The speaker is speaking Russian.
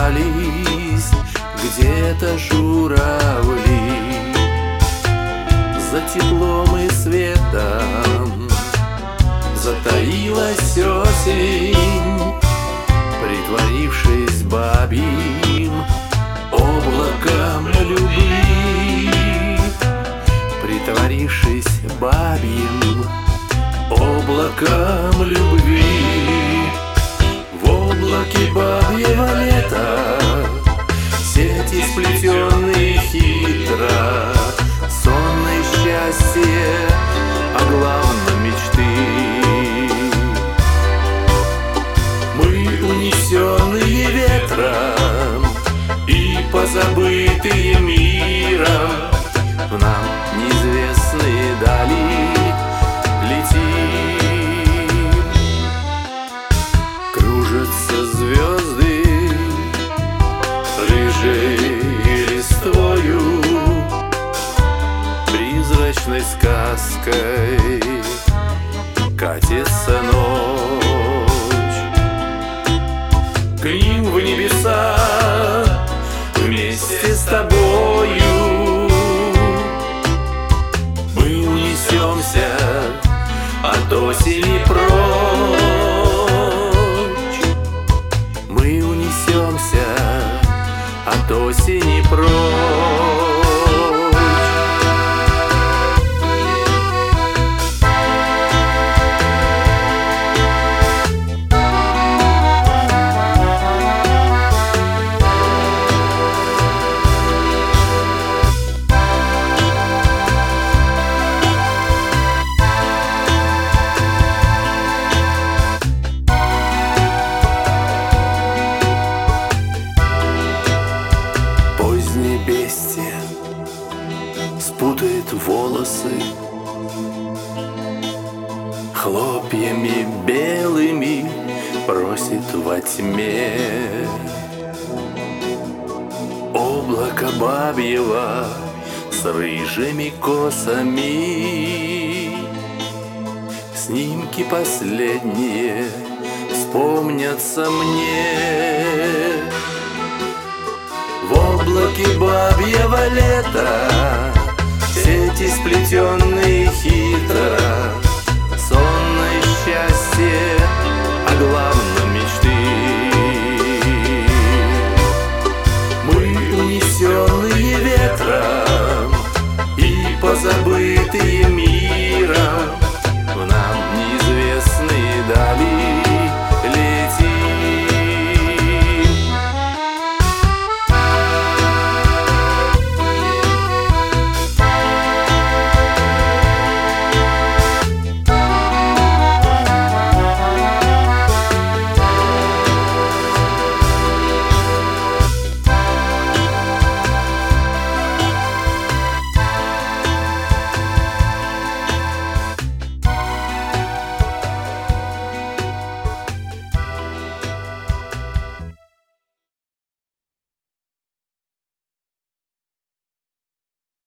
Купались где-то журавли. За теплом и светом затаилась осень, притворившись бабьим облаком любви. Притворившись бабьим облаком любви. В облаке бабьего лета сети сплетенные хитро, сонное счастье, а главном мечты. Мы унесенные ветром и позабытые миром, в нам неизвестные дали летим. Кружатся звезды рыжей листвою, призрачной сказкой катится ночь. К ним в небеса вместе с тобою мы унесемся от осени прочь. Мы унесемся от осени прочь. Бестия спутает волосы хлопьями белыми, просит во тьме. Облако бабьего с рыжими косами, снимки последние вспомнятся мне. В облаке бабьего лета сети сплетенные хитро, сонное счастье, а главное